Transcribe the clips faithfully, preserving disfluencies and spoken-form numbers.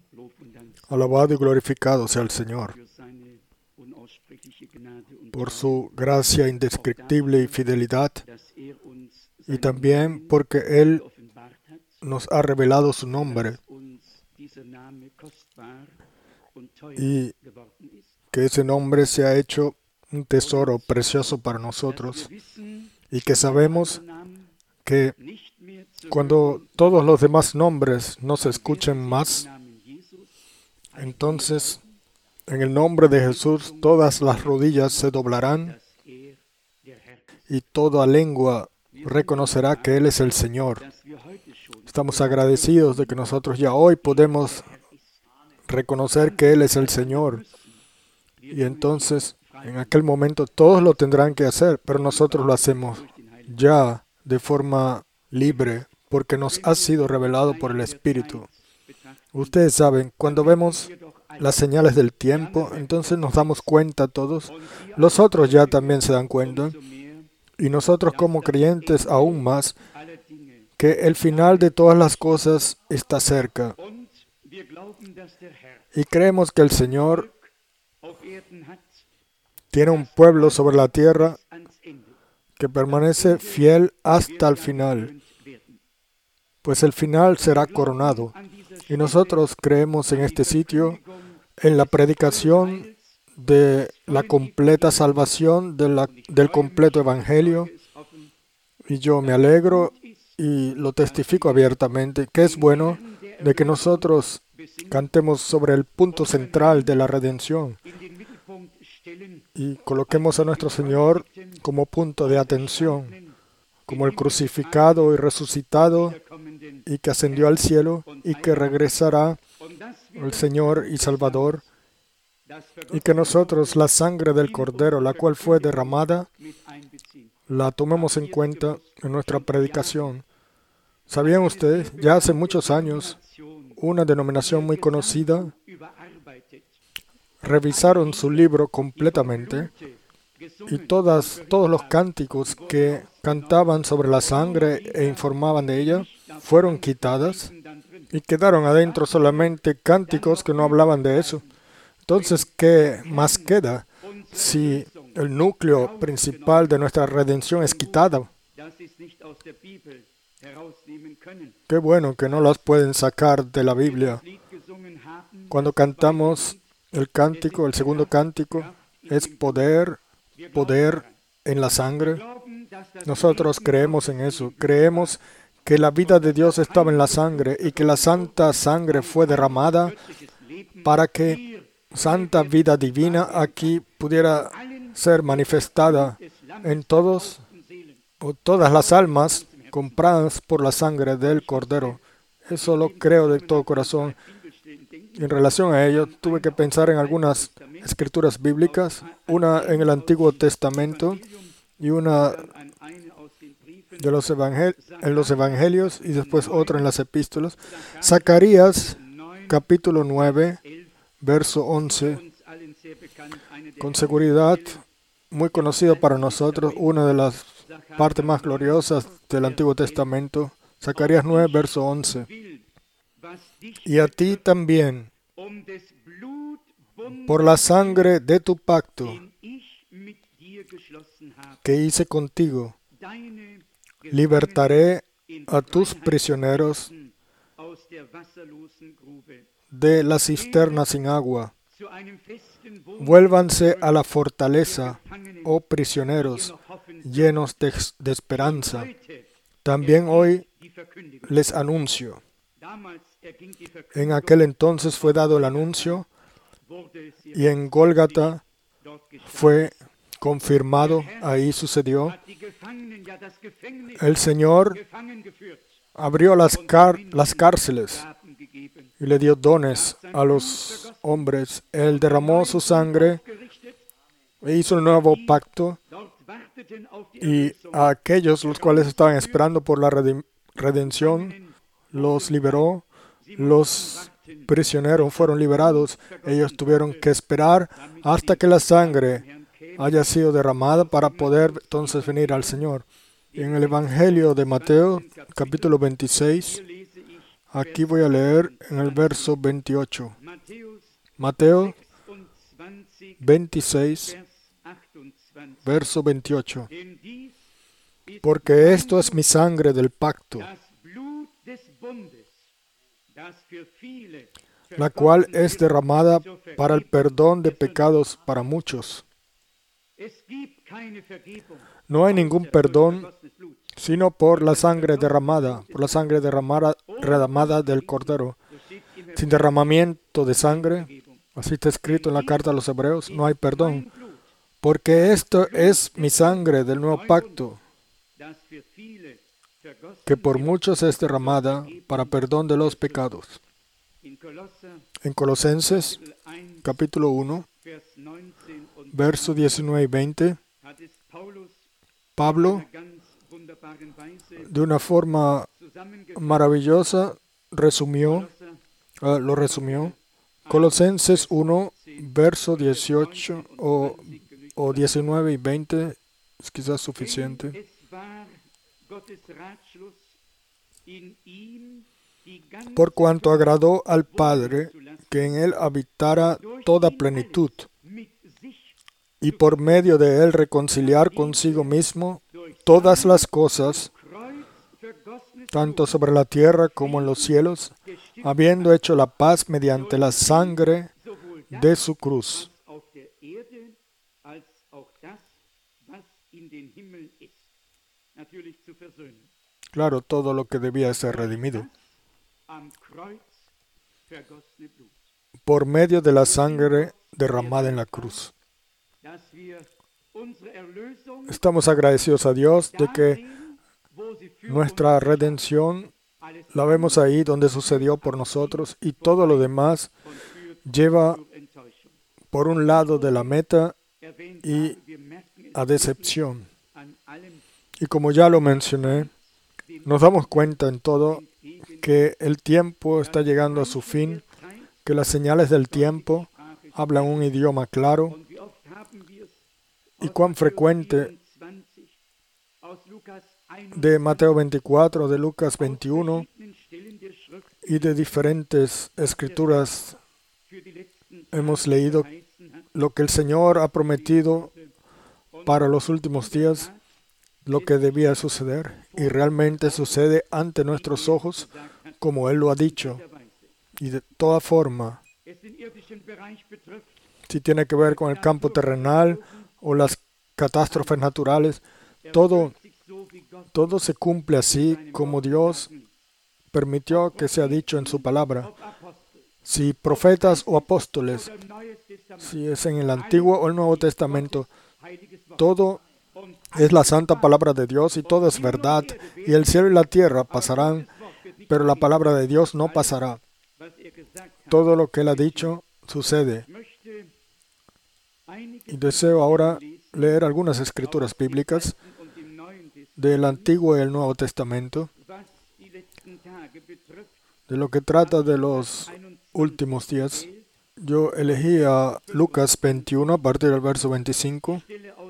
Alabado y glorificado sea el Señor por su gracia indescriptible y fidelidad, y también porque Él nos ha revelado su nombre y que ese nombre se ha hecho un tesoro precioso para nosotros, y que sabemos que cuando todos los demás nombres no se escuchen más, entonces en el nombre de Jesús todas las rodillas se doblarán y toda lengua reconocerá que Él es el Señor. Estamos agradecidos de que nosotros ya hoy podemos reconocer que Él es el Señor. Y entonces, en aquel momento, todos lo tendrán que hacer, pero nosotros lo hacemos ya de forma libre, porque nos ha sido revelado por el Espíritu. Ustedes saben, cuando vemos las señales del tiempo, entonces nos damos cuenta todos. Los otros ya también se dan cuenta. Y nosotros como creyentes aún más, que el final de todas las cosas está cerca. Y creemos que el Señor tiene un pueblo sobre la tierra que permanece fiel hasta el final, pues el final será coronado. Y nosotros creemos en este sitio, en la predicación de la completa salvación, de la, del completo evangelio, y yo me alegro y lo testifico abiertamente, que es bueno de que nosotros cantemos sobre el punto central de la redención y coloquemos a nuestro Señor como punto de atención, como el crucificado y resucitado y que ascendió al cielo y que regresará el Señor y Salvador, y que nosotros la sangre del Cordero, la cual fue derramada, la tomemos en cuenta en nuestra predicación. ¿Sabían ustedes? Ya hace muchos años, una denominación muy conocida revisaron su libro completamente y todas, todos los cánticos que cantaban sobre la sangre e informaban de ella fueron quitadas y quedaron adentro solamente cánticos que no hablaban de eso. Entonces, ¿qué más queda si el núcleo principal de nuestra redención es quitado? Qué bueno que no las pueden sacar de la Biblia. Cuando cantamos el cántico, el segundo cántico, es poder, poder en la sangre. Nosotros creemos en eso. Creemos que la vida de Dios estaba en la sangre y que la santa sangre fue derramada para que santa vida divina aquí pudiera ser manifestada en todos o todas las almas compradas por la sangre del Cordero. Eso lo creo de todo corazón. En relación a ello, tuve que pensar en algunas escrituras bíblicas, una en el Antiguo Testamento y una de los evangel- en los Evangelios y después otra en las Epístolas. Zacarías, capítulo nueve, verso once, con seguridad muy conocido para nosotros, una de las partes más gloriosas del Antiguo Testamento. Zacarías nueve, verso once. Y a ti también, por la sangre de tu pacto que hice contigo, libertaré a tus prisioneros de la cisterna sin agua. Vuélvanse a la fortaleza, oh prisioneros, llenos de, de esperanza. También hoy les anuncio. En aquel entonces fue dado el anuncio y en Gólgata fue confirmado, ahí sucedió. El Señor abrió las, car- las cárceles y le dio dones a los hombres. Él derramó su sangre e hizo un nuevo pacto, y a aquellos los cuales estaban esperando por la redim- redención los liberó. Los prisioneros fueron liberados. Ellos tuvieron que esperar hasta que la sangre haya sido derramada para poder entonces venir al Señor. En el Evangelio de Mateo, capítulo veintiséis, Aquí voy a leer en el verso veintiocho. Mateo veintiséis, verso veintiocho. Porque esto es mi sangre del pacto, la cual es derramada para el perdón de pecados para muchos. No hay ningún perdón sino por la sangre derramada, por la sangre derramada, derramada del Cordero. Sin derramamiento de sangre, así está escrito en la carta a los Hebreos, no hay perdón. Porque esto es mi sangre del nuevo pacto, que por muchos es derramada para perdón de los pecados. En Colosenses, capítulo uno, versos diecinueve y veinte, Pablo, de una forma maravillosa, resumió, uh, lo resumió. Colosenses uno, verso dieciocho o, o diecinueve y veinte es quizás suficiente. Por cuanto agradó al Padre que en él habitara toda plenitud, y por medio de él reconciliar consigo mismo todas las cosas, tanto sobre la tierra como en los cielos, habiendo hecho la paz mediante la sangre de su cruz. Claro, todo lo que debía ser redimido por medio de la sangre derramada en la cruz. Estamos agradecidos a Dios de que nuestra redención la vemos ahí donde sucedió por nosotros, y todo lo demás lleva por un lado de la meta y a decepción. Y como ya lo mencioné, nos damos cuenta en todo que el tiempo está llegando a su fin, que las señales del tiempo hablan un idioma claro, y cuán frecuente de Mateo veinticuatro, de Lucas veintiuno y de diferentes escrituras hemos leído lo que el Señor ha prometido para los últimos días, lo que debía suceder, y realmente sucede ante nuestros ojos como Él lo ha dicho. Y de toda forma, si tiene que ver con el campo terrenal o las catástrofes naturales, todo, todo se cumple así como Dios permitió que sea dicho en su palabra. Si profetas o apóstoles, si es en el Antiguo o el Nuevo Testamento, todo es la santa palabra de Dios y todo es verdad, y el cielo y la tierra pasarán, pero la palabra de Dios no pasará. Todo lo que Él ha dicho sucede. Y deseo ahora leer algunas escrituras bíblicas del Antiguo y el Nuevo Testamento, de lo que trata de los últimos días. Yo elegí a Lucas veintiuno a partir del verso veinticinco.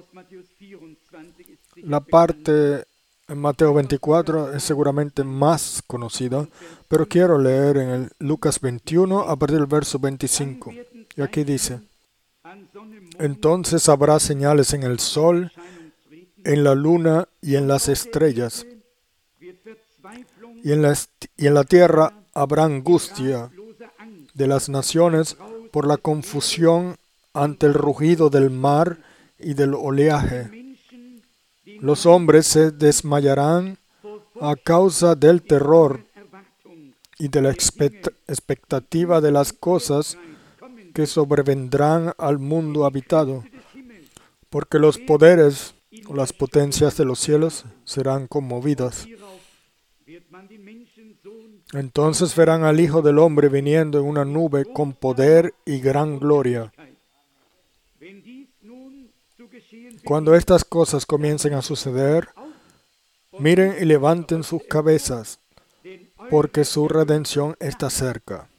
La parte en Mateo veinticuatro es seguramente más conocida, pero quiero leer en el Lucas veintiuno a partir del verso veinticinco. Y aquí dice: entonces habrá señales en el sol, en la luna y en las estrellas, y en la, y en la tierra habrá angustia de las naciones por la confusión ante el rugido del mar y del oleaje. Los hombres se desmayarán a causa del terror y de la expectativa de las cosas que sobrevendrán al mundo habitado, porque los poderes o las potencias de los cielos serán conmovidas. Entonces verán al Hijo del Hombre viniendo en una nube con poder y gran gloria. Cuando estas cosas comiencen a suceder, miren y levanten sus cabezas, porque su redención está cerca.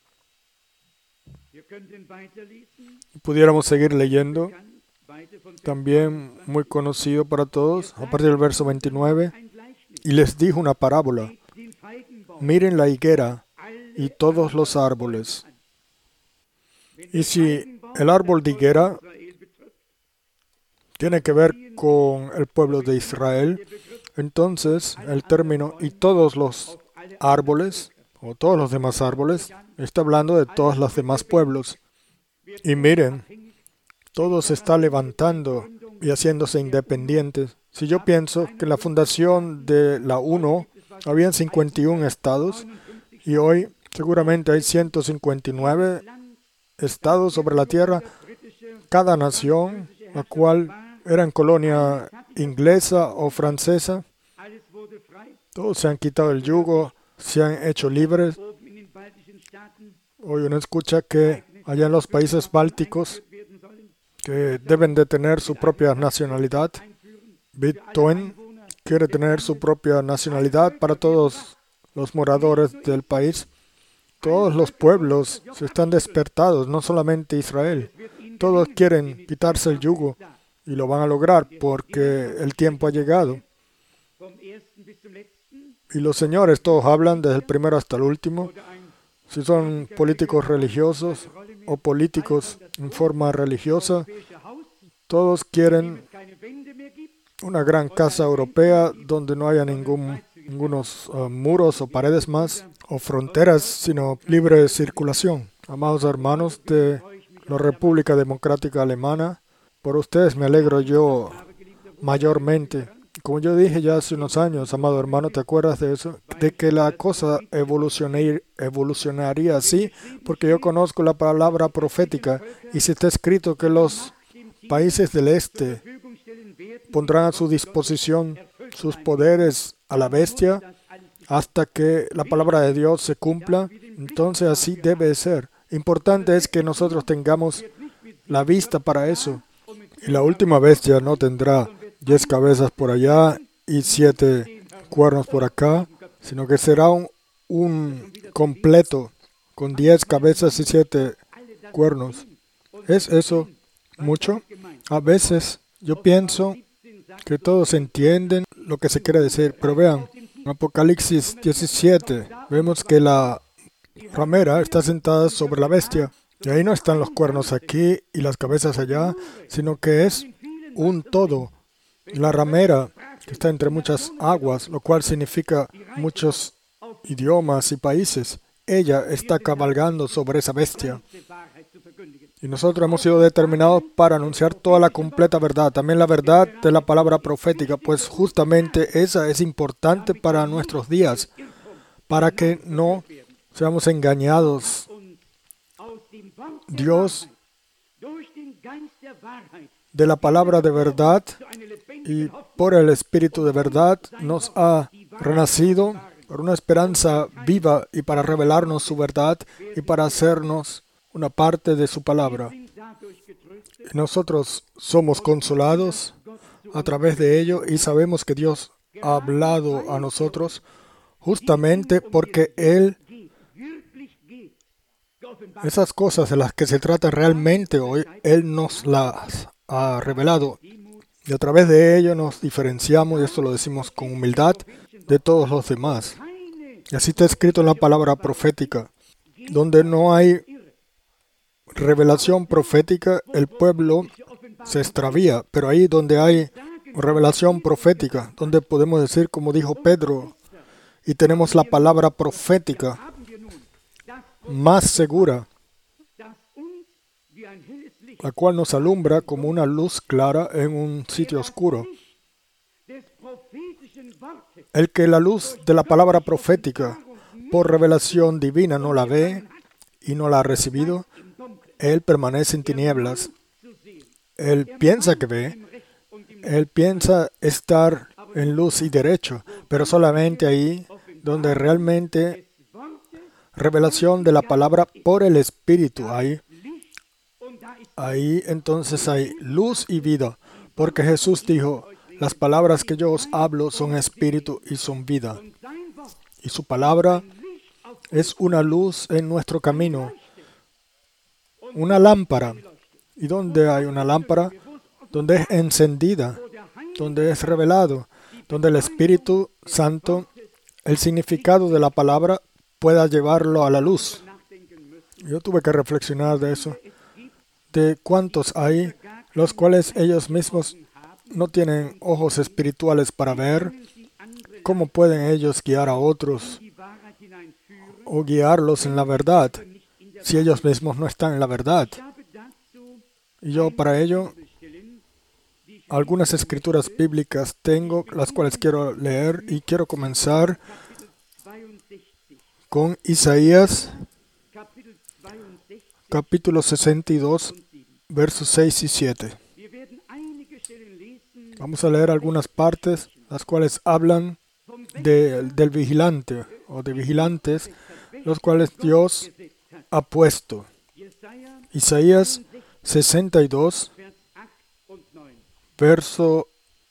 Pudiéramos seguir leyendo, también muy conocido para todos, a partir del verso veintinueve. Y les dijo una parábola. Miren la higuera y todos los árboles. Y si el árbol de higuera tiene que ver con el pueblo de Israel, entonces el término y todos los árboles, o todos los demás árboles, está hablando de todos los demás pueblos. Y miren, todo se está levantando y haciéndose independientes. Si yo pienso que en la fundación de la ONU habían cincuenta y uno estados y hoy seguramente hay ciento cincuenta y nueve estados sobre la tierra, cada nación, la cual era en colonia inglesa o francesa, todos se han quitado el yugo, se han hecho libres. Hoy uno escucha que allá en los países bálticos, que deben de tener su propia nacionalidad, Bitcoin quiere tener su propia nacionalidad para todos los moradores del país. Todos los pueblos se están despertados, no solamente Israel. Todos quieren quitarse el yugo y lo van a lograr porque el tiempo ha llegado. Y los señores todos hablan desde el primero hasta el último. Si son políticos religiosos o políticos en forma religiosa, todos quieren una gran casa europea donde no haya ningún, ningunos uh, muros o paredes más o fronteras, sino libre circulación. Amados hermanos de la República Democrática Alemana, por ustedes me alegro yo mayormente. Como yo dije ya hace unos años, amado hermano, ¿te acuerdas de eso? De que la cosa evolucionar, evolucionaría así, porque yo conozco la palabra profética, y si está escrito que los países del este pondrán a su disposición sus poderes a la bestia hasta que la palabra de Dios se cumpla, entonces así debe ser. Importante es que nosotros tengamos la vista para eso. Y la última bestia no tendrá diez cabezas por allá y siete cuernos por acá, sino que será un, un completo con diez cabezas y siete cuernos. ¿Es eso mucho? A veces yo pienso que todos entienden lo que se quiere decir, pero vean, en Apocalipsis diecisiete vemos que la ramera está sentada sobre la bestia, y ahí no están los cuernos aquí y las cabezas allá, sino que es un todo. La ramera que está entre muchas aguas, lo cual significa muchos idiomas y países, ella está cabalgando sobre esa bestia. Y nosotros hemos sido determinados para anunciar toda la completa verdad, también la verdad de la palabra profética, pues justamente esa es importante para nuestros días, para que no seamos engañados. Dios, de la palabra de verdad y por el Espíritu de verdad, nos ha renacido por una esperanza viva y para revelarnos su verdad y para hacernos una parte de su palabra. Nosotros somos consolados a través de ello y sabemos que Dios ha hablado a nosotros justamente porque Él, esas cosas de las que se trata realmente hoy, Él nos las ha revelado. Y a través de ello nos diferenciamos, y esto lo decimos con humildad, de todos los demás. Y así está escrito en la palabra profética, donde no hay revelación profética, el pueblo se extravía, pero ahí donde hay revelación profética, donde podemos decir, como dijo Pedro, y tenemos la palabra profética más segura, la cual nos alumbra como una luz clara en un sitio oscuro. El que la luz de la palabra profética por revelación divina no la ve y no la ha recibido, él permanece en tinieblas. Él piensa que ve, él piensa estar en luz y derecho, pero solamente ahí donde realmente revelación de la palabra por el Espíritu hay. Ahí entonces hay luz y vida, porque Jesús dijo, las palabras que yo os hablo son espíritu y son vida. Y su palabra es una luz en nuestro camino, una lámpara. ¿Y dónde hay una lámpara? Donde es encendida, donde es revelado, donde el Espíritu Santo el significado de la palabra pueda llevarlo a la luz. Yo tuve que reflexionar de eso, de cuántos hay, los cuales ellos mismos no tienen ojos espirituales para ver. ¿Cómo pueden ellos guiar a otros o guiarlos en la verdad si ellos mismos no están en la verdad? Y yo para ello algunas escrituras bíblicas tengo, las cuales quiero leer, y quiero comenzar con Isaías capítulo sesenta y dos, versos seis y siete. Vamos a leer algunas partes, las cuales hablan de, del vigilante o de vigilantes, los cuales Dios ha puesto. Isaías sesenta y dos, verso,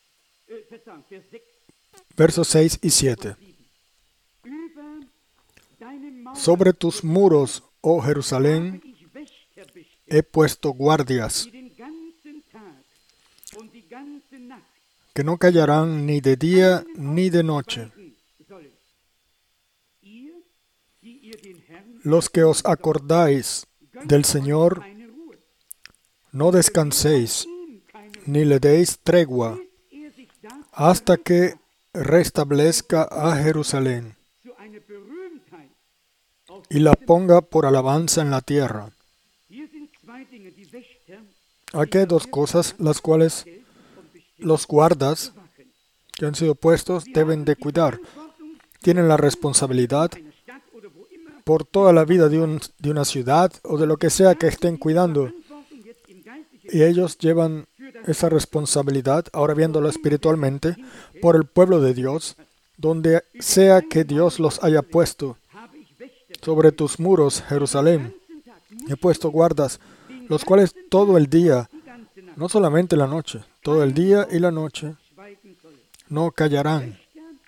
versos seis y siete. Sobre tus muros, oh Jerusalén, he puesto guardias, que no callarán ni de día ni de noche. Los que os acordáis del Señor, no descanséis, ni le deis tregua, hasta que restablezca a Jerusalén y la ponga por alabanza en la tierra. Aquí hay dos cosas, las cuales los guardas que han sido puestos deben de cuidar. Tienen la responsabilidad por toda la vida de, un, de una ciudad o de lo que sea que estén cuidando. Y ellos llevan esa responsabilidad, ahora viéndolo espiritualmente, por el pueblo de Dios, donde sea que Dios los haya puesto. Sobre tus muros, Jerusalén, he puesto guardas, los cuales todo el día, no solamente la noche, todo el día y la noche, no callarán.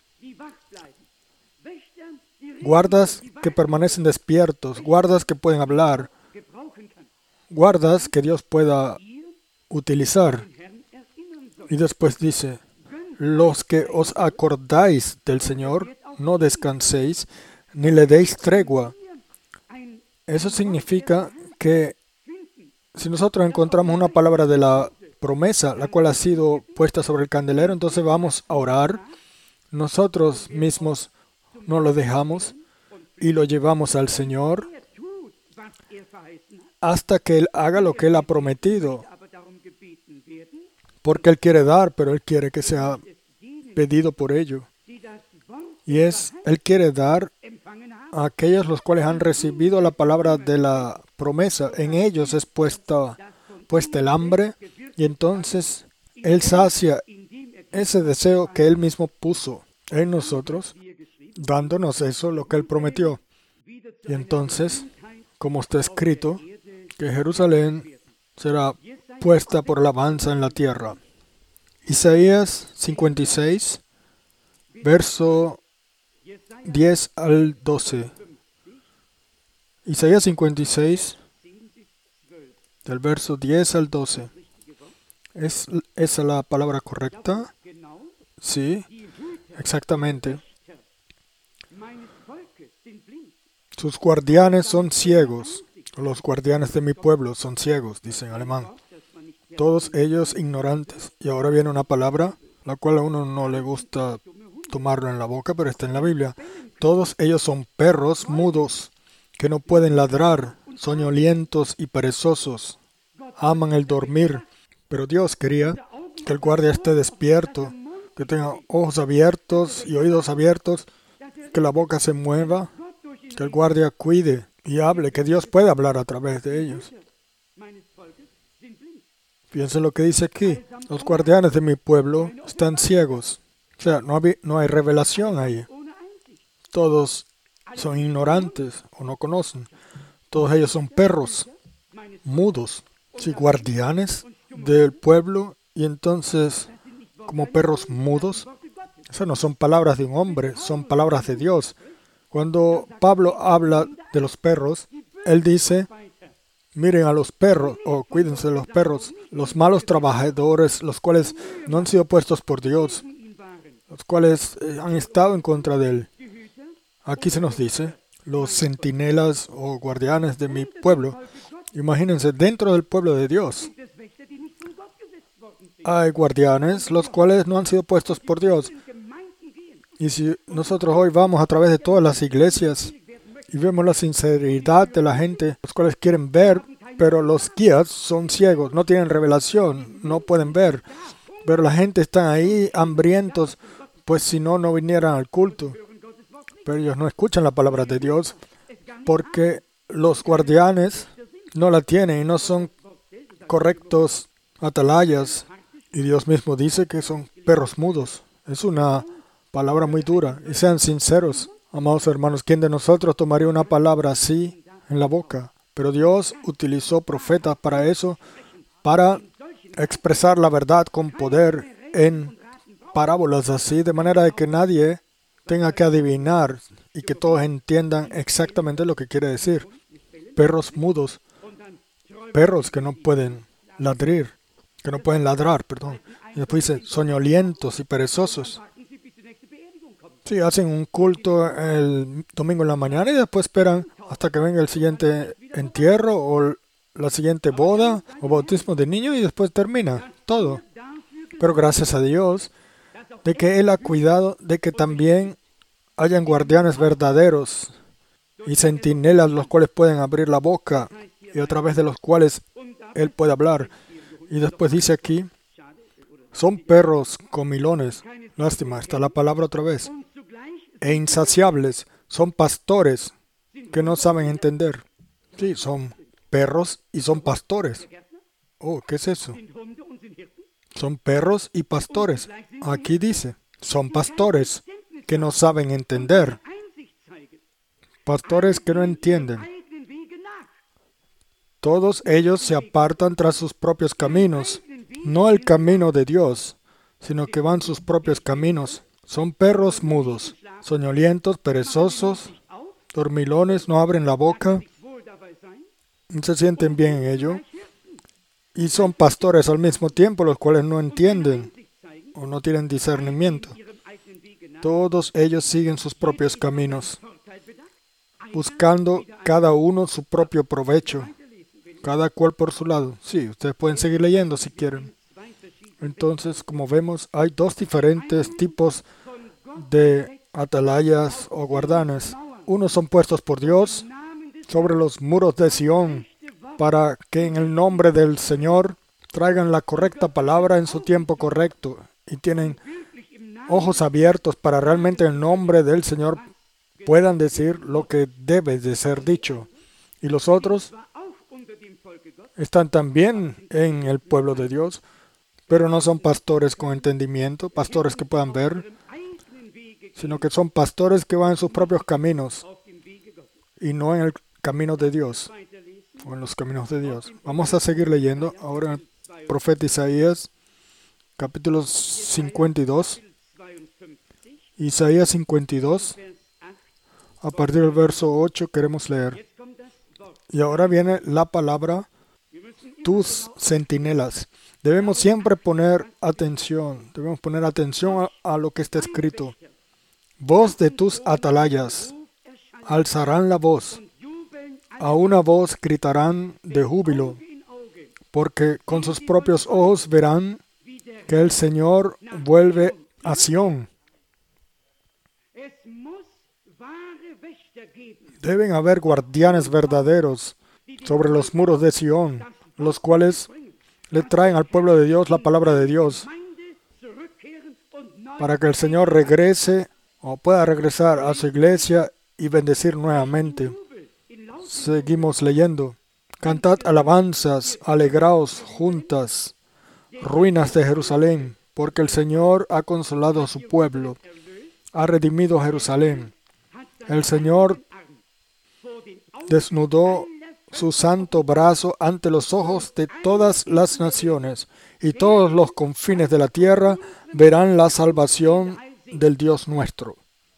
Guardas que permanecen despiertos, guardas que pueden hablar, guardas que Dios pueda utilizar. Y después dice, los que os acordáis del Señor, no descanséis, ni le deis tregua. Eso significa que si nosotros encontramos una palabra de la promesa, la cual ha sido puesta sobre el candelero, entonces vamos a orar. Nosotros mismos no lo dejamos y lo llevamos al Señor hasta que Él haga lo que Él ha prometido. Porque Él quiere dar, pero Él quiere que sea pedido por ello. Y es, Él quiere dar a aquellos los cuales han recibido la palabra de la promesa. En ellos es puesta, puesta el hambre, y entonces Él sacia ese deseo que Él mismo puso en nosotros, dándonos eso, lo que Él prometió. Y entonces, como está escrito, que Jerusalén será puesta por alabanza en la tierra. Isaías cincuenta y seis, verso diez al doce. Isaías cincuenta y seis, del verso diez al doce. ¿Es esa la palabra correcta? Sí, exactamente. Sus guardianes son ciegos. Los guardianes de mi pueblo son ciegos, dice en alemán. Todos ellos ignorantes. Y ahora viene una palabra, la cual a uno no le gusta tomarlo en la boca, pero está en la Biblia. Todos ellos son perros mudos, que no pueden ladrar, soñolientos y perezosos. Aman el dormir. Pero Dios quería que el guardia esté despierto, que tenga ojos abiertos y oídos abiertos, que la boca se mueva, que el guardia cuide y hable, que Dios pueda hablar a través de ellos. Piensen lo que dice aquí. Los guardianes de mi pueblo están ciegos. O sea, no hay, no hay revelación ahí. Todos son ignorantes o no conocen. Todos ellos son perros mudos, sí, guardianes del pueblo, y entonces como perros mudos. Esas no son palabras de un hombre, son palabras de Dios. Cuando Pablo habla de los perros, él dice, miren a los perros, o cuídense de los perros, los malos trabajadores, los cuales no han sido puestos por Dios, los cuales eh, han estado en contra de él. Aquí se nos dice, los centinelas o guardianes de mi pueblo. Imagínense, dentro del pueblo de Dios hay guardianes los cuales no han sido puestos por Dios. Y si nosotros hoy vamos a través de todas las iglesias y vemos la sinceridad de la gente, los cuales quieren ver, pero los guías son ciegos, no tienen revelación, no pueden ver. Pero la gente está ahí hambrientos, pues si no, no vinieran al culto. Pero ellos no escuchan la palabra de Dios porque los guardianes no la tienen y no son correctos atalayas. Y Dios mismo dice que son perros mudos. Es una palabra muy dura. Y sean sinceros, amados hermanos, ¿quién de nosotros tomaría una palabra así en la boca? Pero Dios utilizó profetas para eso, para expresar la verdad con poder en parábolas así, de manera de que nadie tenga que adivinar y que todos entiendan exactamente lo que quiere decir. Perros mudos, perros que no pueden ladrir, que no pueden ladrar, perdón. Y después dice, soñolientos y perezosos. Sí, hacen un culto el domingo en la mañana y después esperan hasta que venga el siguiente entierro o la siguiente boda o bautismo de niños y después termina todo. Pero gracias a Dios de que Él ha cuidado de que también hayan guardianes verdaderos y centinelas los cuales pueden abrir la boca y a través de los cuales Él puede hablar. Y después dice aquí, son perros comilones, lástima, está la palabra otra vez, e insaciables, son pastores que no saben entender. Sí, son perros y son pastores. Oh, ¿qué es eso? Son perros y pastores. Aquí dice, son pastores que no saben entender. Pastores que no entienden. Todos ellos se apartan tras sus propios caminos, no el camino de Dios, sino que van sus propios caminos. Son perros mudos, soñolientos, perezosos, dormilones, no abren la boca, no se sienten bien en ello, y son pastores al mismo tiempo, los cuales no entienden o no tienen discernimiento. Todos ellos siguen sus propios caminos, buscando cada uno su propio provecho, cada cual por su lado. Sí, ustedes pueden seguir leyendo si quieren. Entonces, como vemos, hay dos diferentes tipos de atalayas o guardanes. Unos son puestos por Dios sobre los muros de Sión para que en el nombre del Señor traigan la correcta palabra en su tiempo correcto y tienen ojos abiertos para realmente en el nombre del Señor puedan decir lo que debe de ser dicho. Y los otros están también en el pueblo de Dios, pero no son pastores con entendimiento, pastores que puedan ver, sino que son pastores que van en sus propios caminos y no en el camino de Dios o en los caminos de Dios. Vamos a seguir leyendo ahora el profeta Isaías, capítulo cincuenta y dos. Isaías cincuenta y dos, a partir del verso ocho queremos leer. Y ahora viene la palabra, tus centinelas. Debemos siempre poner atención, debemos poner atención a, a lo que está escrito. Voz de tus atalayas, alzarán la voz, a una voz gritarán de júbilo, porque con sus propios ojos verán que el Señor vuelve a Sión. Deben haber guardianes verdaderos sobre los muros de Sión, los cuales le traen al pueblo de Dios la palabra de Dios, para que el Señor regrese o pueda regresar a su iglesia y bendecir nuevamente. Seguimos leyendo. Cantad alabanzas, alegraos juntas, ruinas de Jerusalén, porque el Señor ha consolado a su pueblo, ha redimido a Jerusalén. El Señor desnudó su santo brazo ante los ojos de todas las naciones, y todos los confines de la tierra verán la salvación del Dios nuestro.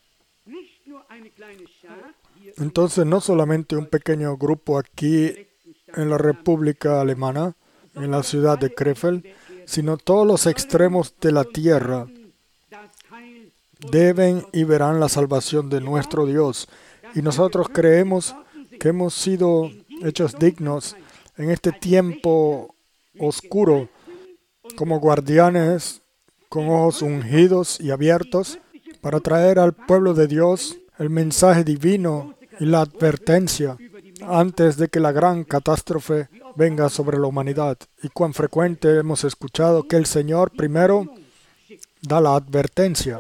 Entonces, no solamente un pequeño grupo aquí en la República Alemana, en la ciudad de Krefeld, sino todos los extremos de la tierra deben y verán la salvación de nuestro Dios. Y nosotros creemos que hemos sido hechos dignos en este tiempo oscuro, como guardianes con ojos ungidos y abiertos, para traer al pueblo de Dios el mensaje divino y la advertencia antes de que la gran catástrofe venga sobre la humanidad. Y cuán frecuente hemos escuchado que el Señor primero da la advertencia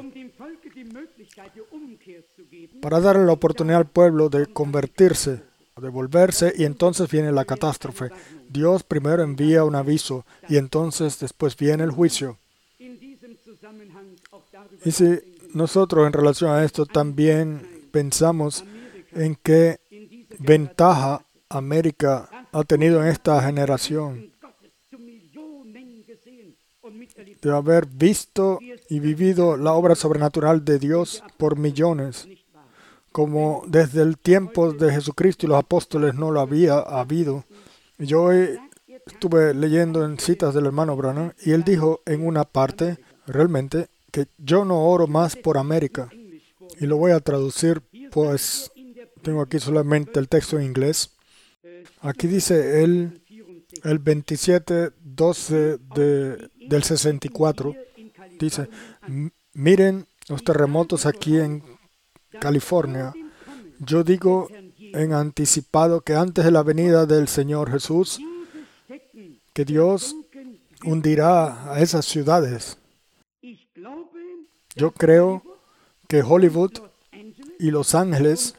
para darle la oportunidad al pueblo de convertirse, de volverse, y entonces viene la catástrofe. Dios primero envía un aviso y entonces después viene el juicio. Y si nosotros en relación a esto también pensamos en qué ventaja América ha tenido en esta generación de haber visto y vivido la obra sobrenatural de Dios por millones, como desde el tiempo de Jesucristo y los apóstoles no lo había habido. Yo hoy estuve leyendo en citas del hermano Branham y él dijo en una parte, realmente, que yo no oro más por América. Y lo voy a traducir, pues tengo aquí solamente el texto en inglés. Aquí dice él, el veintisiete doce de, del sesenta y cuatro, dice, miren los terremotos aquí en California. Yo digo en anticipado que antes de la venida del Señor Jesús, que Dios hundirá a esas ciudades. Yo creo que Hollywood y Los Ángeles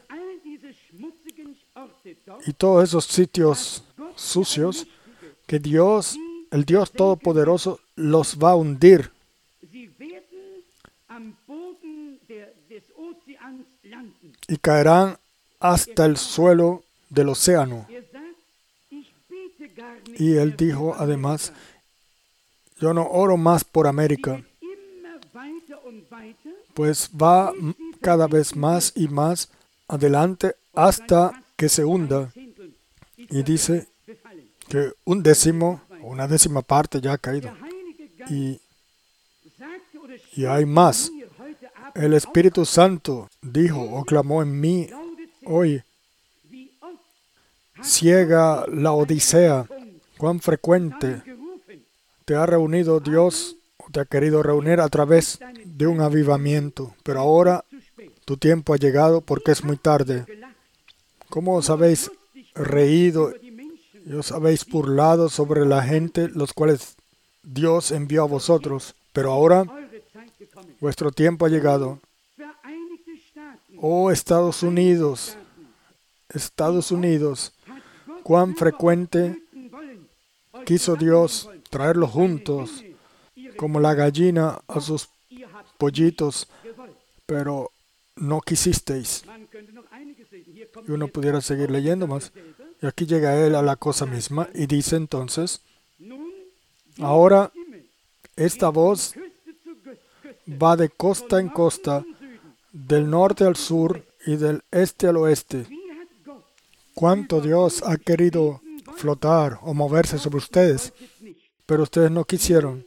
y todos esos sitios sucios, que Dios, el Dios Todopoderoso, los va a hundir. Y caerán hasta el suelo del océano. Y él dijo además, yo no oro más por América, pues va cada vez más y más adelante hasta que se hunda. Y dice que un décimo, una décima parte ya ha caído. Y, y hay más. El Espíritu Santo dijo o clamó en mí hoy, ciega la odisea, cuán frecuente te ha reunido Dios, o te ha querido reunir a través de un avivamiento, pero ahora tu tiempo ha llegado porque es muy tarde. ¿Cómo os habéis reído y os habéis burlado sobre la gente, los cuales Dios envió a vosotros? Pero ahora vuestro tiempo ha llegado. Oh Estados Unidos, Estados Unidos, cuán frecuente quiso Dios traerlos juntos como la gallina a sus pollitos, pero no quisisteis. Y uno pudiera seguir leyendo más. Y aquí llega él a la cosa misma y dice entonces, ahora esta voz va de costa en costa, del norte al sur y del este al oeste. ¿Cuánto Dios ha querido flotar o moverse sobre ustedes? Pero ustedes no quisieron.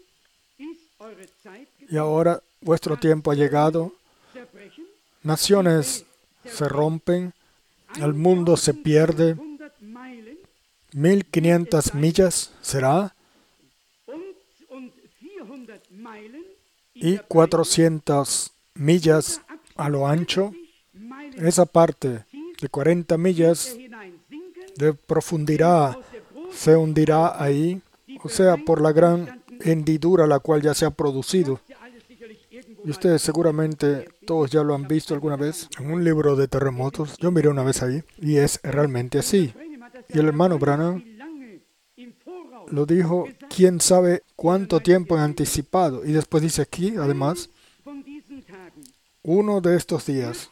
Y ahora vuestro tiempo ha llegado. Naciones se rompen, el mundo se pierde. Mil quinientas millas será y cuatrocientas millas a lo ancho. Esa parte de cuarenta millas de profundidad se hundirá ahí, o sea, por la gran hendidura la cual ya se ha producido. Y ustedes seguramente todos ya lo han visto alguna vez en un libro de terremotos. Yo miré una vez ahí y es realmente así. Y el hermano Branham lo dijo, quién sabe cuánto tiempo en anticipado. Y después dice aquí, además, uno de estos días,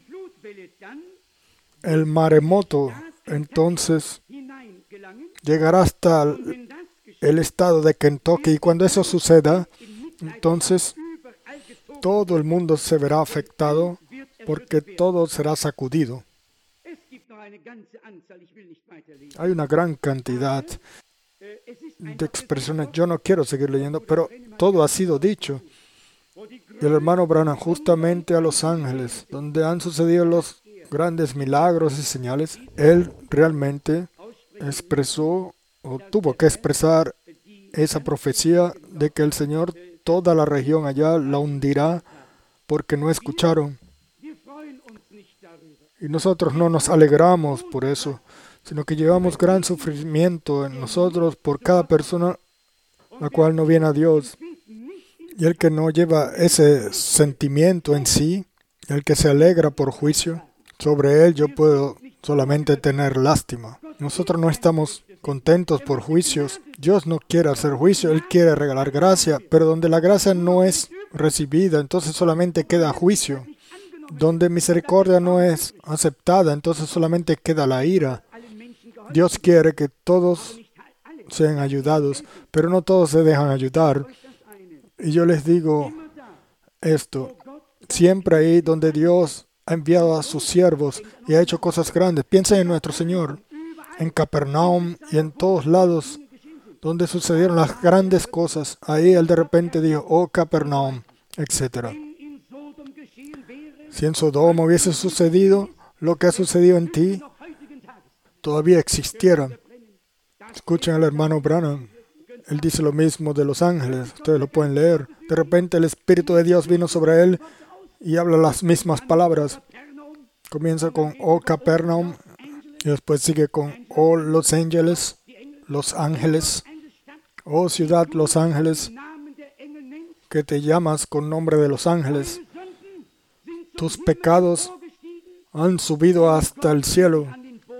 el maremoto entonces llegará hasta el, el estado de Kentucky. Y cuando eso suceda, entonces todo el mundo se verá afectado porque todo será sacudido. Hay una gran cantidad de expresiones. Yo no quiero seguir leyendo, pero todo ha sido dicho. y el hermano Branham justamente a los ángeles, donde han sucedido los grandes milagros y señales, él realmente expresó o tuvo que expresar esa profecía de que el Señor toda la región allá la hundirá porque no escucharon. Y nosotros no nos alegramos por eso, sino que llevamos gran sufrimiento en nosotros por cada persona la cual no viene a Dios. Y el que no lleva ese sentimiento en sí, el que se alegra por juicio, sobre él yo puedo solamente tener lástima. Nosotros no estamos contentos por juicios. Dios no quiere hacer juicio, Él quiere regalar gracia, pero donde la gracia no es recibida, entonces solamente queda juicio. Donde misericordia no es aceptada, entonces solamente queda la ira. Dios quiere que todos sean ayudados, pero no todos se dejan ayudar. Y yo les digo esto, siempre ahí donde Dios ha enviado a sus siervos y ha hecho cosas grandes, piensen en nuestro Señor, en Capernaum y en todos lados donde sucedieron las grandes cosas. Ahí Él de repente dijo, oh Capernaum, etcétera. Si en Sodoma hubiese sucedido lo que ha sucedido en ti, todavía existiera. Escuchen al hermano Branham. Él dice lo mismo de los ángeles. Ustedes lo pueden leer. De repente el Espíritu de Dios vino sobre él y habla las mismas palabras. Comienza con oh Capernaum y después sigue con oh Los Ángeles, Los Ángeles, oh ciudad Los Ángeles, que te llamas con nombre de los ángeles. Tus pecados han subido hasta el cielo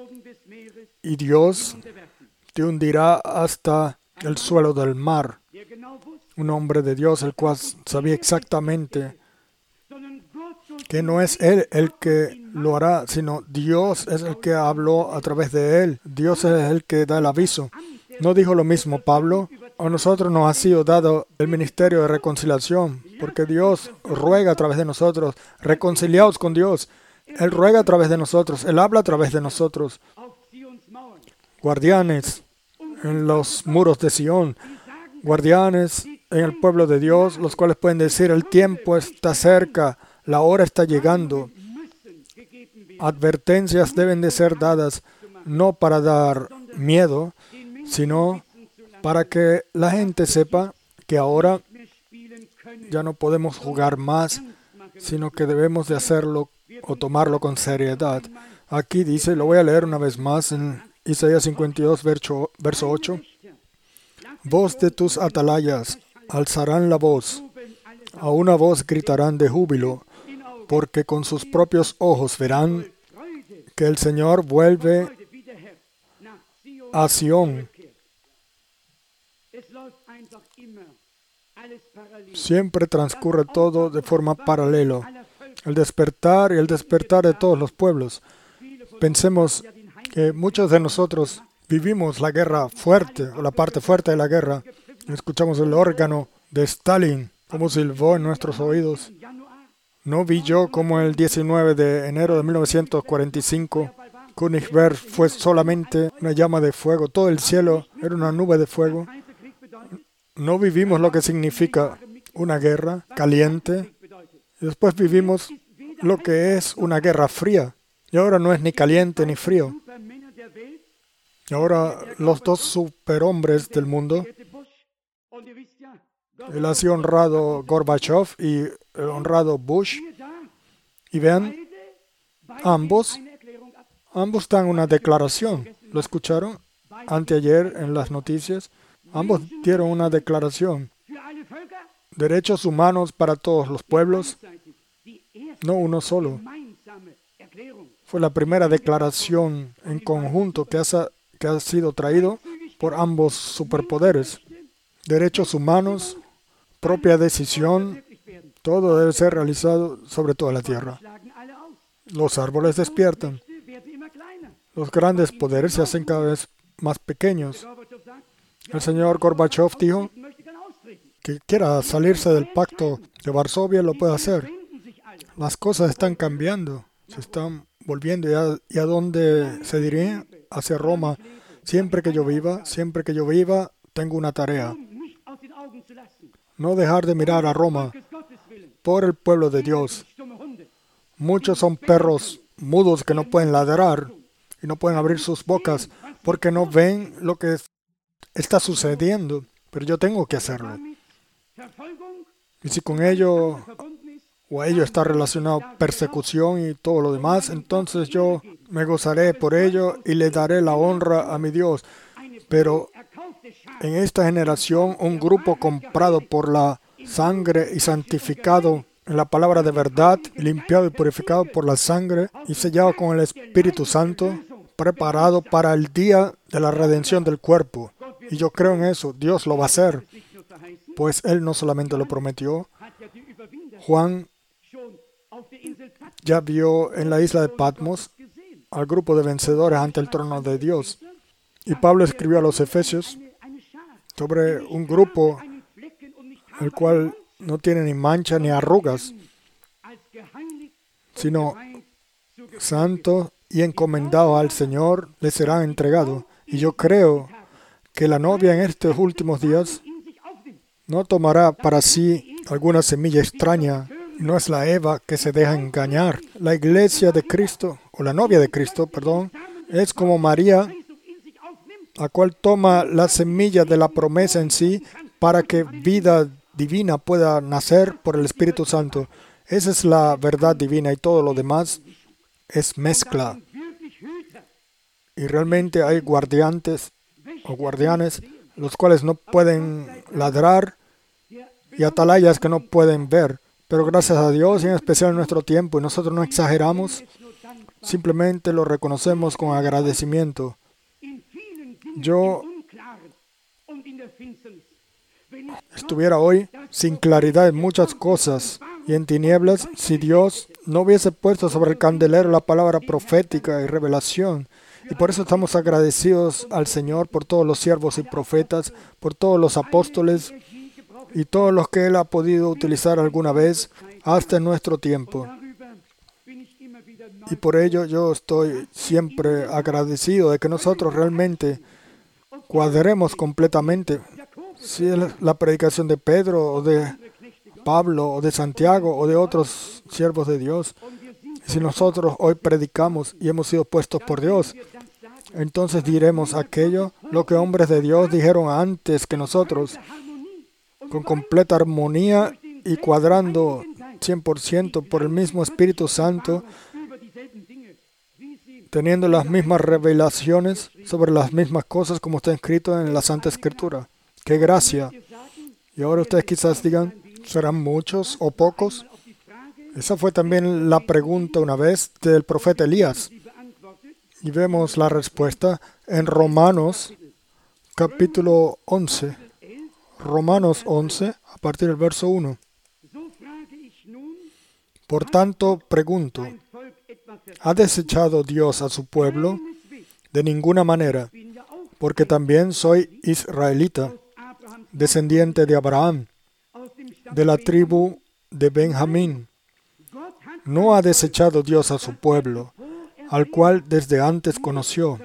y Dios te hundirá hasta el suelo del mar. Un hombre de Dios, el cual sabía exactamente que no es Él el que lo hará, sino Dios es el que habló a través de Él. Dios es el que da el aviso. ¿No dijo lo mismo Pablo? A nosotros nos ha sido dado el ministerio de reconciliación, porque Dios ruega a través de nosotros. Reconciliaos con Dios. Él ruega a través de nosotros. Él habla a través de nosotros. Guardianes en los muros de Sion. Guardianes en el pueblo de Dios, los cuales pueden decir, el tiempo está cerca, la hora está llegando. Advertencias deben de ser dadas, no para dar miedo, sino para que la gente sepa que ahora ya no podemos jugar más, sino que debemos de hacerlo o tomarlo con seriedad. Aquí dice, lo voy a leer una vez más en Isaías cincuenta y dos, verso, verso ocho. Voz de tus atalayas, alzarán la voz, a una voz gritarán de júbilo, porque con sus propios ojos verán que el Señor vuelve a Sion. Siempre transcurre todo de forma paralela. El despertar y el despertar de todos los pueblos. Pensemos que muchos de nosotros vivimos la guerra fuerte, o la parte fuerte de la guerra. Escuchamos el órgano de Stalin, como silbó en nuestros oídos. ¿No vi yo como el diecinueve de enero de mil novecientos cuarenta y cinco, Königsberg fue solamente una llama de fuego, todo el cielo era una nube de fuego? No vivimos lo que significa una guerra caliente, y después vivimos lo que es una guerra fría, y ahora no es ni caliente ni frío. Y ahora los dos superhombres del mundo, el así honrado Gorbachev y el honrado Bush, y vean, ambos, ambos dan una declaración. ¿Lo escucharon anteayer en las noticias? Ambos dieron una declaración. Derechos humanos para todos los pueblos, no uno solo. Fue la primera declaración en conjunto que ha, que ha sido traído por ambos superpoderes. Derechos humanos, propia decisión, todo debe ser realizado sobre toda la tierra. Los árboles despiertan. Los grandes poderes se hacen cada vez más pequeños. El señor Gorbachev dijo que quiera salirse del pacto de Varsovia, lo puede hacer. Las cosas están cambiando, se están volviendo. ¿Y a, y a dónde se dirige? Hacia Roma. Siempre que yo viva, siempre que yo viva, tengo una tarea. No dejar de mirar a Roma. por el pueblo de Dios. Muchos son perros mudos que no pueden ladrar y no pueden abrir sus bocas porque no ven lo que está sucediendo, pero yo tengo que hacerlo. Y si con ello o a ello está relacionado persecución y todo lo demás, entonces yo me gozaré por ello y le daré la honra a mi Dios. Pero en esta generación, un grupo comprado por la sangre y santificado en la palabra de verdad, limpiado y purificado por la sangre y sellado con el Espíritu Santo, preparado para el día de la redención del cuerpo. Y yo creo en eso, Dios lo va a hacer, pues Él no solamente lo prometió. Juan ya vio en la isla de Patmos al grupo de vencedores ante el trono de Dios. Y Pablo escribió a los Efesios sobre un grupo el cual no tiene ni mancha ni arrugas, sino santo y encomendado al Señor le serán entregados. Y yo creo que la novia en estos últimos días no tomará para sí alguna semilla extraña. No es la Eva que se deja engañar. La iglesia de Cristo, o la novia de Cristo, perdón, es como María, la cual toma la semilla de la promesa en sí para que vida divina pueda nacer por el Espíritu Santo. Esa es la verdad divina y todo lo demás es mezcla. Y realmente hay guardianes o guardianes los cuales no pueden ladrar y atalayas que no pueden ver. Pero gracias a Dios, y en especial en nuestro tiempo, y nosotros no exageramos, simplemente lo reconocemos con agradecimiento. Yo estuviera hoy sin claridad en muchas cosas y en tinieblas si Dios no hubiese puesto sobre el candelero la palabra profética y revelación. Y por eso estamos agradecidos al Señor por todos los siervos y profetas, por todos los apóstoles y todos los que Él ha podido utilizar alguna vez hasta en nuestro tiempo. Y por ello yo estoy siempre agradecido de que nosotros realmente cuadremos completamente, si es la predicación de Pedro o de Pablo o de Santiago o de otros siervos de Dios. Si nosotros hoy predicamos y hemos sido puestos por Dios, entonces diremos aquello lo que hombres de Dios dijeron antes que nosotros, con completa armonía y cuadrando cien por ciento por el mismo Espíritu Santo, teniendo las mismas revelaciones sobre las mismas cosas como está escrito en la Santa Escritura. ¡Qué gracia! Y ahora ustedes quizás digan, ¿serán muchos o pocos? Esa fue también la pregunta una vez del profeta Elías. Y vemos la respuesta en Romanos capítulo once. Romanos once, a partir del verso uno. Por tanto, pregunto, ¿ha desechado Dios a su pueblo? De ninguna manera, porque también soy israelita, descendiente de Abraham, de la tribu de Benjamín. No ha desechado Dios a su pueblo, al cual desde antes conoció.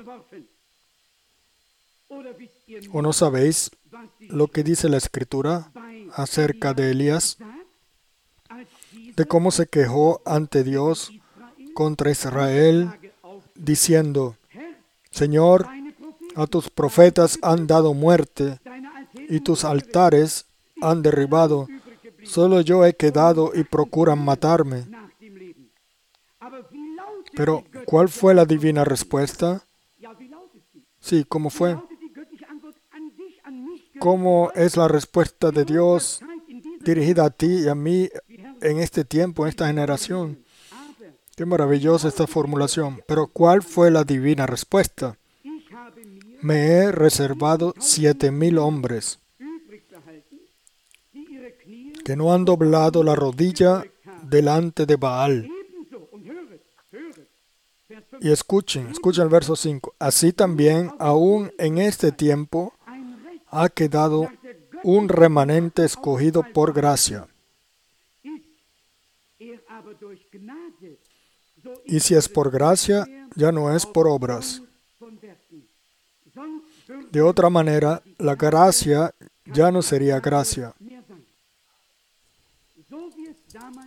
¿O no sabéis lo que dice la Escritura acerca de Elías? De cómo se quejó ante Dios contra Israel, diciendo, Señor, a tus profetas han dado muerte, y tus altares han derribado. Solo yo he quedado y procuran matarme. Pero, ¿cuál fue la divina respuesta? Sí, ¿cómo fue? ¿Cómo es la respuesta de Dios dirigida a ti y a mí en este tiempo, en esta generación? Qué maravillosa esta formulación. Pero, ¿cuál fue la divina respuesta? Me he reservado siete mil hombres que no han doblado la rodilla delante de Baal. Y escuchen, escuchen el verso cinco. Así también, aún en este tiempo, ha quedado un remanente escogido por gracia. Y si es por gracia, ya no es por obras. De otra manera, la gracia ya no sería gracia.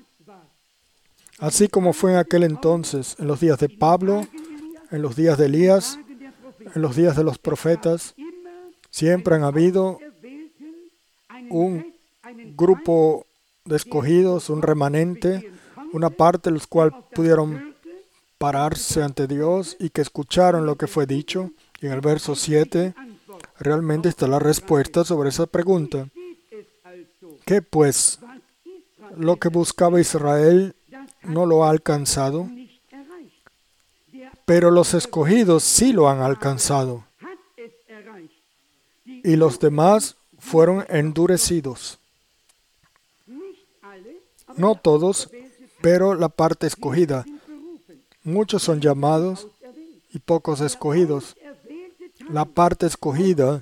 Así como fue en aquel entonces, en los días de Pablo, en los días de Elías, en los días de los profetas, siempre han habido un grupo de escogidos, un remanente, una parte de los cuales pudieron pararse ante Dios y que escucharon lo que fue dicho. Y en el verso siete realmente está la respuesta sobre esa pregunta. ¿Qué pues? Lo que buscaba Israel no lo ha alcanzado, pero los escogidos sí lo han alcanzado. Y los demás fueron endurecidos. No todos, pero la parte escogida. Muchos son llamados y pocos escogidos. La parte escogida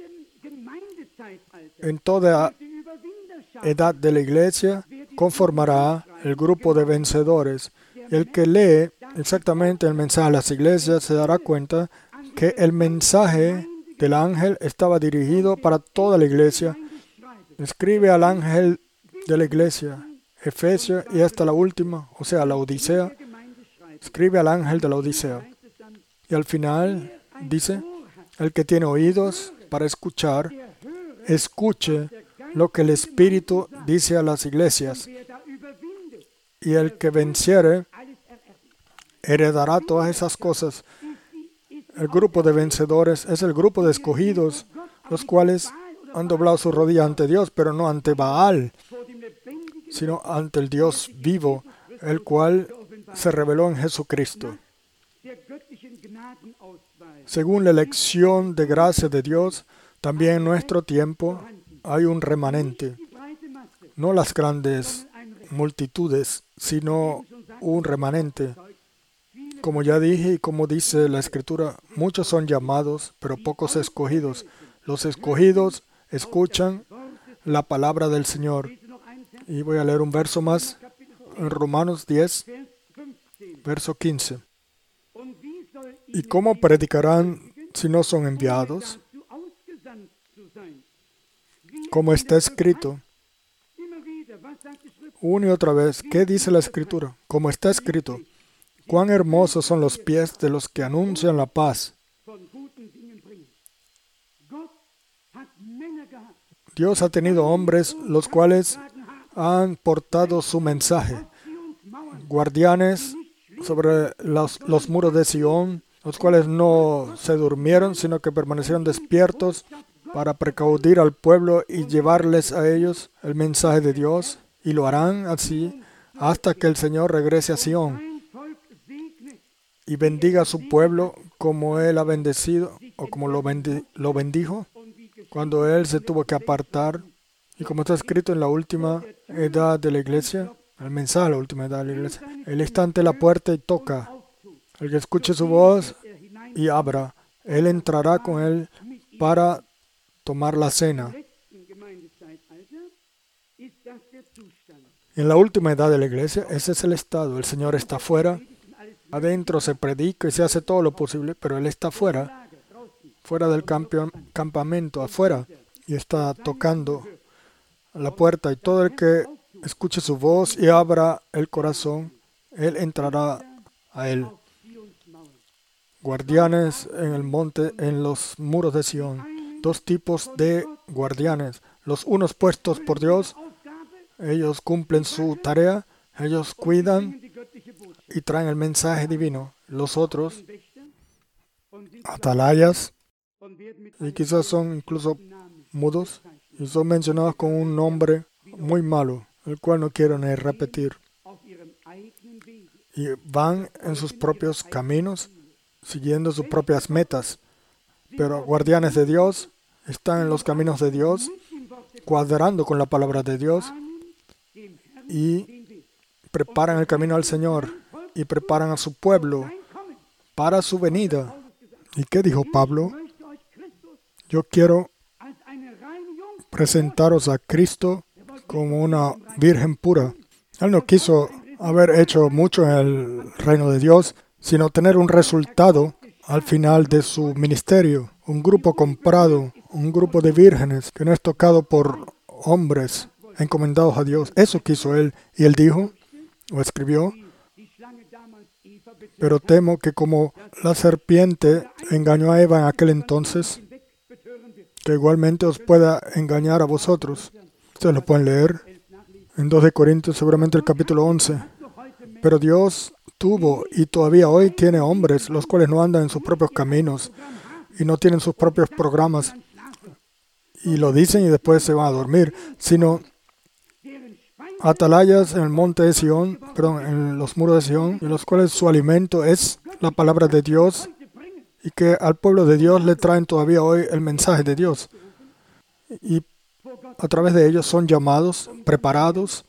en toda edad de la iglesia conformará el grupo de vencedores. El que lee exactamente el mensaje a las iglesias se dará cuenta que el mensaje del ángel estaba dirigido para toda la iglesia. Escribe al ángel de la iglesia, Efesios y hasta la última, o sea, la Odisea. Escribe al ángel de la Odisea. Y al final dice, el que tiene oídos para escuchar, escuche lo que el Espíritu dice a las iglesias. Y el que venciere, heredará todas esas cosas. El grupo de vencedores es el grupo de escogidos, los cuales han doblado su rodilla ante Dios, pero no ante Baal, sino ante el Dios vivo, el cual se reveló en Jesucristo. Según la elección de gracia de Dios, también en nuestro tiempo hay un remanente. No las grandes multitudes, sino un remanente. Como ya dije y como dice la Escritura, muchos son llamados, pero pocos escogidos. Los escogidos escuchan la palabra del Señor. Y voy a leer un verso más en Romanos diez, verso quince. ¿Y cómo predicarán si no son enviados? Como está escrito. Una y otra vez, ¿qué dice la Escritura? Como está escrito. Cuán hermosos son los pies de los que anuncian la paz. Dios ha tenido hombres los cuales han portado su mensaje. Guardianes sobre los, los muros de Sion, los cuales no se durmieron, sino que permanecieron despiertos para precaudir al pueblo y llevarles a ellos el mensaje de Dios. Y lo harán así hasta que el Señor regrese a Sion y bendiga a su pueblo como Él ha bendecido, o como lo, bendi- lo bendijo, cuando Él se tuvo que apartar. Y como está escrito en la última edad de la iglesia, el mensaje de la última edad de la iglesia, Él está ante la puerta y toca. El que escuche su voz y abra, Él entrará con Él para tomar la cena. En la última edad de la iglesia, ese es el estado. El Señor está afuera. Adentro se predica y se hace todo lo posible, pero Él está afuera, fuera del campo, campamento, afuera, y está tocando la puerta. Y todo el que escuche su voz y abra el corazón, Él entrará a Él. Guardianes en el monte, en los muros de Sion. Dos tipos de guardianes. Los unos puestos por Dios, ellos cumplen su tarea, ellos cuidan y traen el mensaje divino. Los otros, atalayas, y quizás son incluso mudos, y son mencionados con un nombre muy malo, el cual no quiero ni repetir. Y van en sus propios caminos, siguiendo sus propias metas. Pero guardianes de Dios están en los caminos de Dios, cuadrando con la palabra de Dios, y preparan el camino al Señor, y preparan a su pueblo para su venida. ¿Y qué dijo Pablo? Yo quiero presentaros a Cristo como una virgen pura. Él no quiso haber hecho mucho en el reino de Dios, sino tener un resultado al final de su ministerio. Un grupo comprado, un grupo de vírgenes que no es tocado por hombres encomendados a Dios. Eso quiso Él. Y Él dijo, o escribió, pero temo que como la serpiente engañó a Eva en aquel entonces, que igualmente os pueda engañar a vosotros. Ustedes lo pueden leer en dos de Corintios, seguramente el capítulo once. Pero Dios tuvo y todavía hoy tiene hombres, los cuales no andan en sus propios caminos y no tienen sus propios programas y lo dicen y después se van a dormir, sino atalayas en el monte de Sión, perdón, en los muros de Sión, en los cuales su alimento es la palabra de Dios y que al pueblo de Dios le traen todavía hoy el mensaje de Dios. Y a través de ellos son llamados, preparados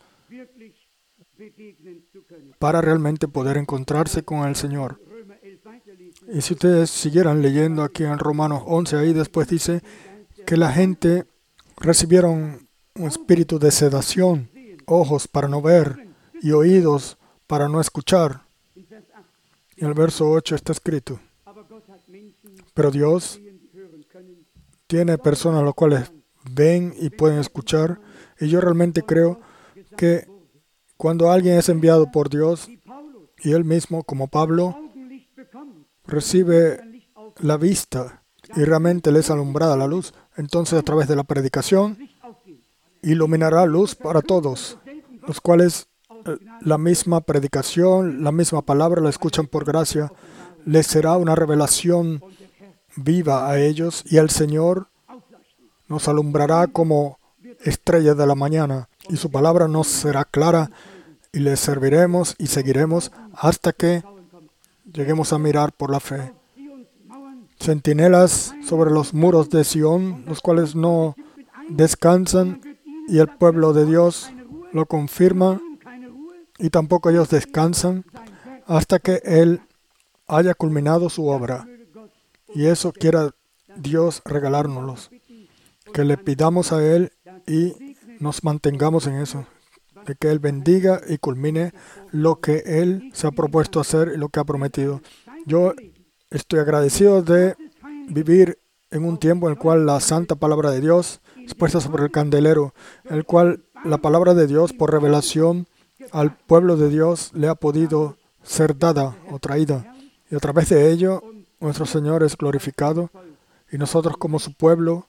para realmente poder encontrarse con el Señor. Y si ustedes siguieran leyendo aquí en Romanos once, ahí después dice que la gente recibieron un espíritu de sedación, ojos para no ver y oídos para no escuchar. En el verso ocho está escrito, pero Dios tiene personas las cuales ven y pueden escuchar, y yo realmente creo que cuando alguien es enviado por Dios y él mismo, como Pablo, recibe la vista y realmente le es alumbrada la luz, entonces a través de la predicación iluminará luz para todos, los cuales eh, la misma predicación, la misma palabra la escuchan por gracia, les será una revelación viva a ellos y el Señor nos alumbrará como estrella de la mañana y su palabra nos será clara y les serviremos y seguiremos hasta que lleguemos a mirar por la fe. Centinelas sobre los muros de Sión, los cuales no descansan, y el pueblo de Dios lo confirma, y tampoco ellos descansan hasta que Él haya culminado su obra. Y eso quiera Dios regalárnoslos, que le pidamos a Él y nos mantengamos en eso, de que Él bendiga y culmine lo que Él se ha propuesto hacer y lo que ha prometido. Yo estoy agradecido de vivir en un tiempo en el cual la santa palabra de Dios es puesta sobre el candelero, en el cual la palabra de Dios por revelación al pueblo de Dios le ha podido ser dada o traída. Y a través de ello, nuestro Señor es glorificado y nosotros como su pueblo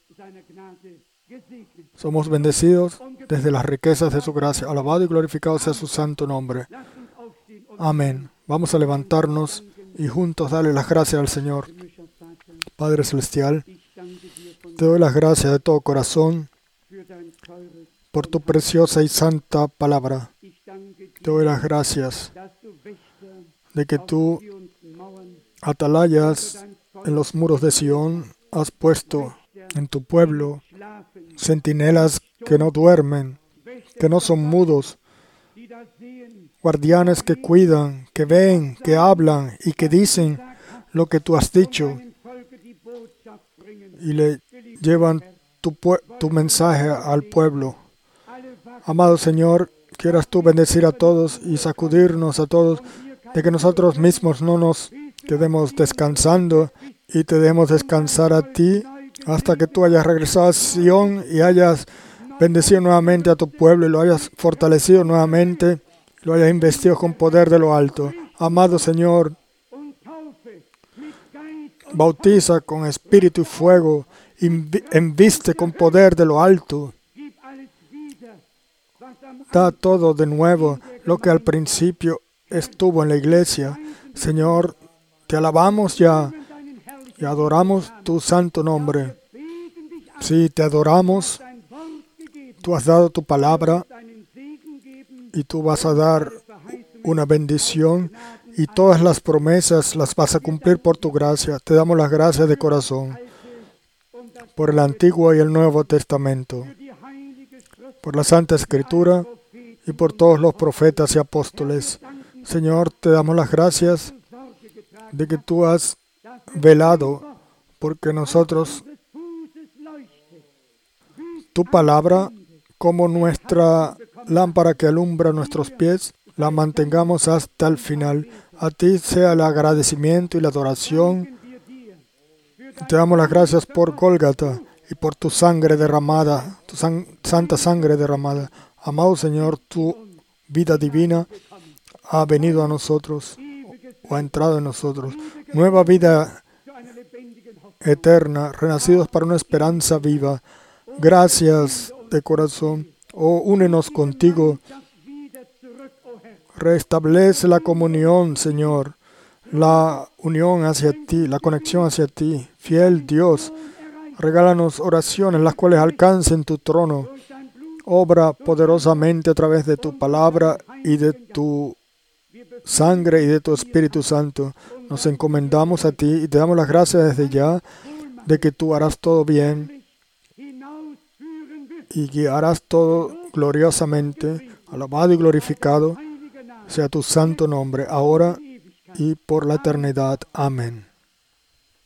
somos bendecidos desde las riquezas de su gracia. Alabado y glorificado sea su santo nombre. Amén. Vamos a levantarnos y juntos darle las gracias al Señor. Padre Celestial, te doy las gracias de todo corazón por tu preciosa y santa palabra. Te doy las gracias de que tú, atalayas en los muros de Sión, has puesto en tu pueblo centinelas que no duermen, que no son mudos, guardianes que cuidan, que ven, que hablan y que dicen lo que tú has dicho y le llevan tu, tu mensaje al pueblo. Amado Señor, quieras tú bendecir a todos y sacudirnos a todos de que nosotros mismos no nos quedemos descansando y te demos descansar a ti hasta que tú hayas regresado a Sion y hayas bendecido nuevamente a tu pueblo y lo hayas fortalecido nuevamente, lo hayas investido con poder de lo alto. Amado Señor, bautiza con espíritu y fuego, enviste con poder de lo alto. Da todo de nuevo lo que al principio estuvo en la iglesia. Señor, te alabamos ya y adoramos tu santo nombre. Sí, te adoramos. Tú has dado tu palabra y tú vas a dar una bendición y todas las promesas las vas a cumplir por tu gracia. Te damos las gracias de corazón por el Antiguo y el Nuevo Testamento, por la Santa Escritura y por todos los profetas y apóstoles. Señor, te damos las gracias de que tú has velado porque nosotros, tu palabra, como nuestra lámpara que alumbra nuestros pies, la mantengamos hasta el final. A ti sea el agradecimiento y la adoración. Te damos las gracias por Gólgata y por tu sangre derramada, tu san- santa sangre derramada. Amado Señor, tu vida divina ha venido a nosotros o ha entrado en nosotros. Nueva vida eterna, renacidos para una esperanza viva. Gracias de corazón. Oh, únenos contigo. Restablece la comunión, Señor. La unión hacia ti, la conexión hacia ti. Fiel Dios, regálanos oraciones las cuales alcancen tu trono. Obra poderosamente a través de tu palabra y de tu sangre y de tu Espíritu Santo. Nos encomendamos a ti y te damos las gracias desde ya de que tú harás todo bien y guiarás todo gloriosamente. Alabado y glorificado sea tu santo nombre, ahora y por la eternidad. Amén.